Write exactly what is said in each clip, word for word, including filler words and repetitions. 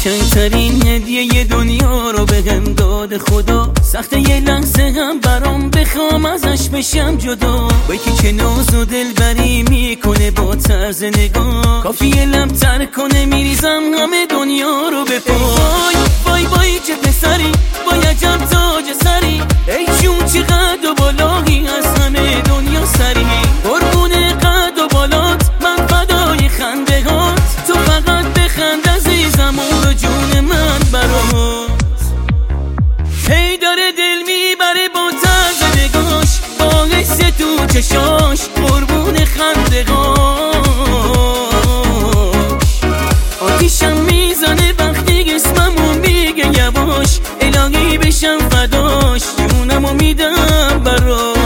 قشنگترین هدیه دنیا رو بهم داد خدا، سخت یه لحظه هم برام بخوام ازش بشم جدا. با یکی که ناز و دلبری میکنه با طرز نگاه، کافیه لب تر کنه میریزم همه دنیا رو به پا. وای وای وای چه پسری، وای عجب تاج سری، ای جون چه قد و بالایی از همه دنیا سری. قربون قد و بالات من فدای خنده هات، تو فقط بخند عزیزم و جون من برات. هی داره دل میبره با طرز نگاش، با حس تو چشاش، قربون خنده هاش. آتیشم میزنه وقتی اسممو میگه یواش، الهی بشم فداش، جونمو میدم براش.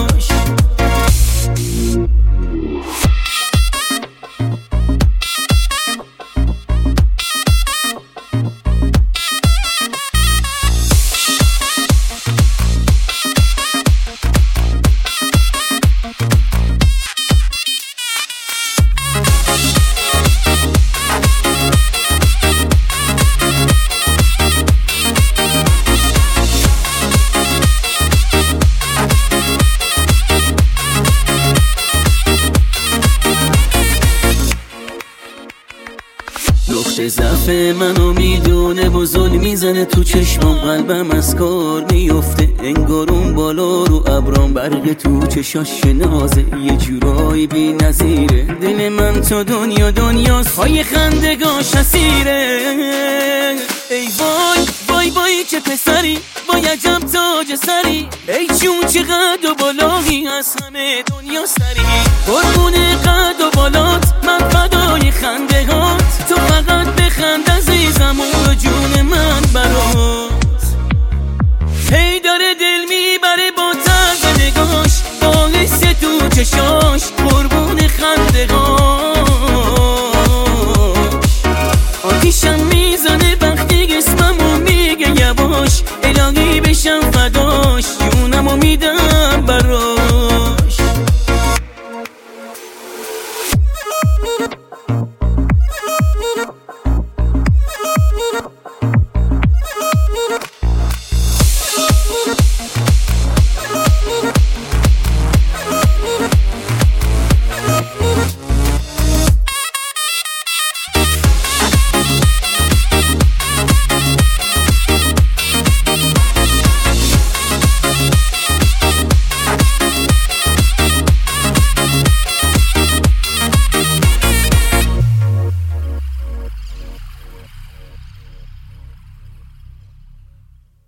نقطه ضعف منو میدونه و ظلم میزنه تو چشمام، قلبم از کار میفته انگار اون بالا رو ابرام، برق تو چشاش نازه یه جورایی بی نظیره. دل من تو دنیا دنیاست، های خندگاش اسیره. ای وای وای وای چه پسری، وای عجب تاج سری، ای جون چه قد و بالایی از همه دنیا سری.